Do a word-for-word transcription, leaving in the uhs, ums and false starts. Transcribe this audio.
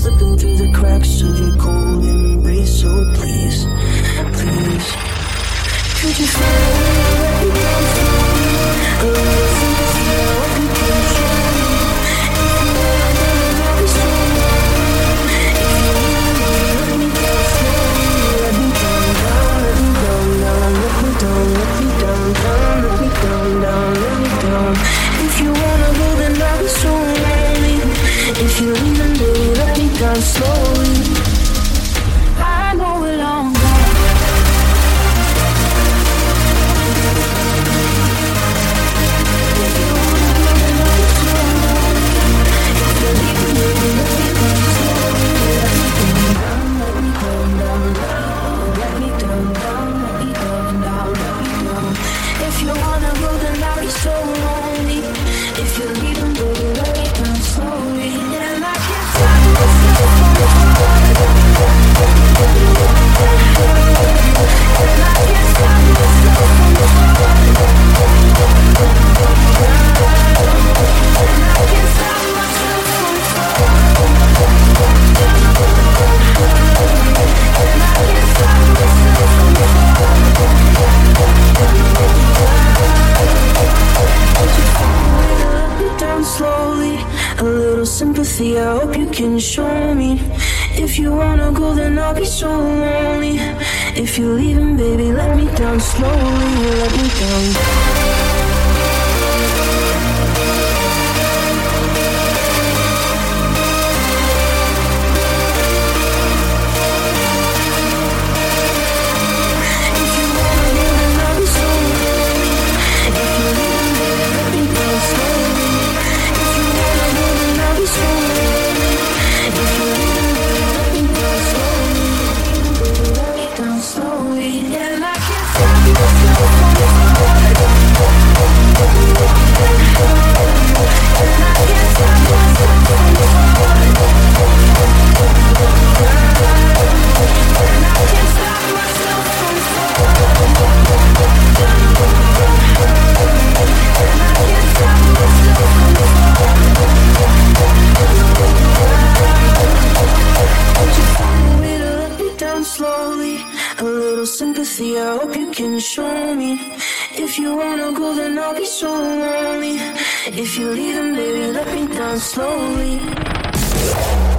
slipping through the cracks of your cold embrace. So please, please, could you find a way to let me down slowly? A little sympathy, I hope you can show me. If you wanna go, then I'll be so lonely. If you wanna let me down slowly, let me down, down, let me down, down, let me down, let me down, down, let me down, down, let me down. If you wanna go, then I'll be so lonely. If you're leaving, baby, let me down slowly. I know we're long gone. If you wanna go, then I'll be so lonely. If you're leaving, baby, let me down slowly. Let me down, let me down, down, let me down, down, let me down, down. If you wanna go, then I'll be so lonely. If you're leaving, baby, let me down slowly. And I can't stop myself from falling. And I can't stop myself from falling. And I can't stop myself from falling. And I can't stop myself from falling. Down slowly, a little sympathy, I hope you can show me. If you wanna go, then I'll be so lonely. If you're leaving, baby, let me down slowly, let me down. Slowly, a little sympathy, I hope you can show me. If you wanna go, then I'll be so lonely. If you're leaving, baby, let me down slowly.